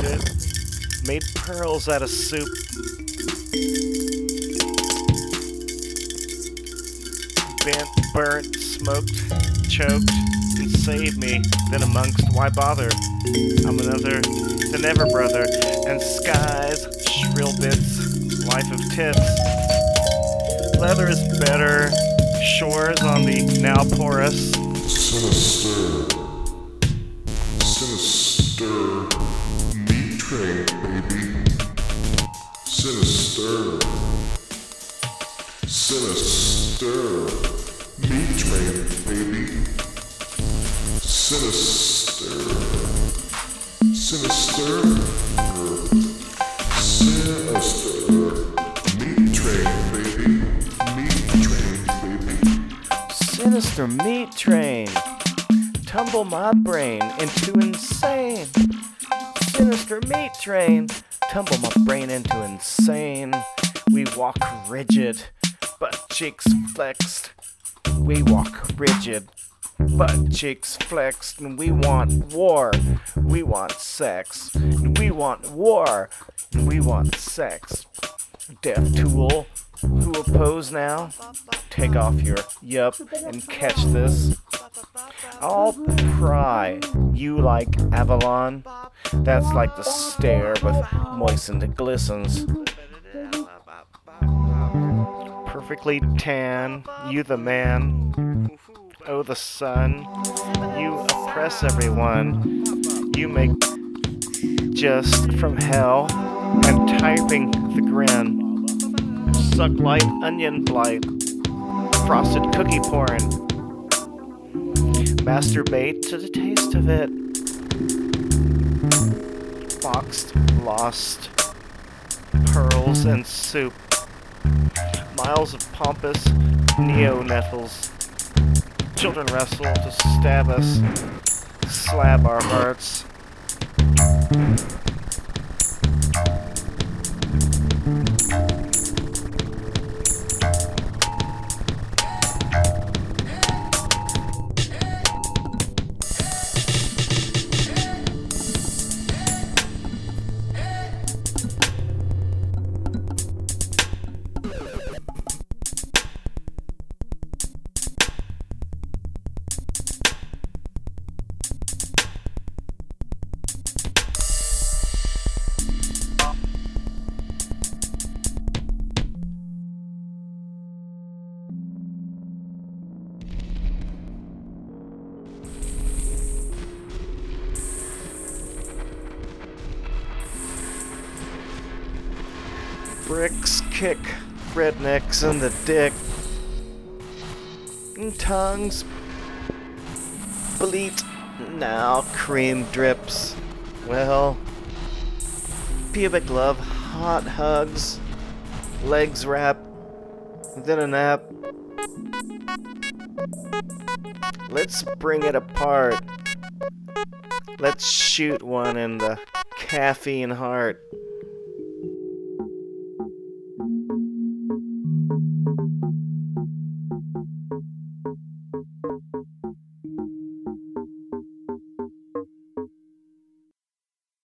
roasted, made pearls out of soup, bent, burnt, smoked, choked, and saved me. Then amongst, why bother? I'm another than ever brother, and skies, shrill bits, life of tits. Leather is better, shores on the now porous. Sinister. Sinister. Meat train, baby. Sinister. Sinister. Meat train, baby. Sinister. Sinister. Sinister. Meat train, baby. Meat train, baby. Sinister meat train. Tumble my brain into insane. Sinister meat train. Tumble my brain into insane. We walk rigid, butt cheeks flexed. We walk rigid, butt cheeks flexed, and we want war. We want sex. And we want war. And we want sex. Death tool, who oppose now? Take off your yup and catch this. I'll pry you like Avalon. That's like the stare with moistened glistens. Perfectly tan, you the man. Oh, the sun. You oppress everyone. You make just from hell and typing the grin. Suck light onion blight. Frosted cookie porn. Masturbate to the taste of it. Boxed, lost. Pearls and soup. Miles of pompous neo-nettles. Children wrestle to stab us. Slab our hearts. Bricks kick rednecks in the dick. And tongues bleat. Now cream drips. Well, pubic love, hot hugs, legs wrap, then a nap. Let's bring it apart. Let's shoot one in the caffeine heart.